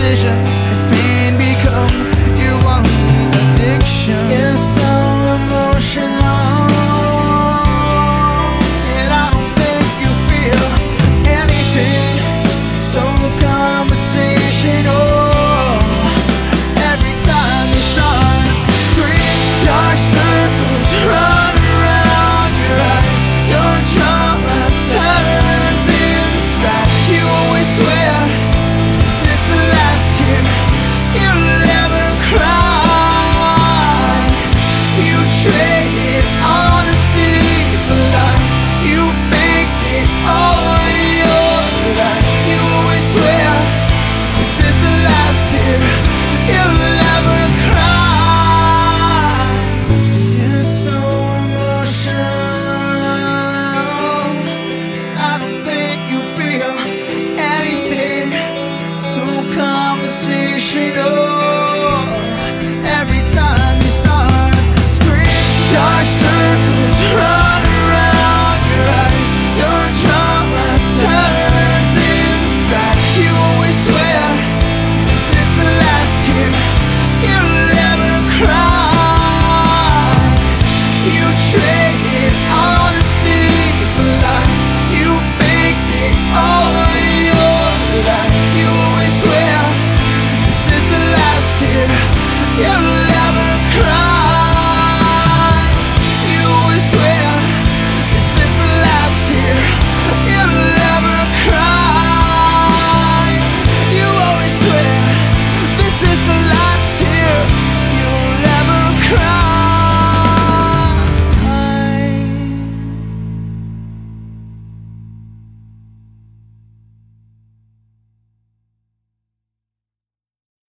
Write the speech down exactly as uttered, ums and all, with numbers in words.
decisions. Has pain become your one addiction? You're so emotional, and I don't think you feel anything. So conversational. Every time you start to scream, dark circles run around your eyes. Your trauma turns inside. You always swear this is the last tear you'll ever cry. You traded honesty for lies. You faked it all your life. You always swear this is the last tear you'll ever cry. You're so emotional, I don't think you feel anything. So conversational. Every time you start to scream, dark circles run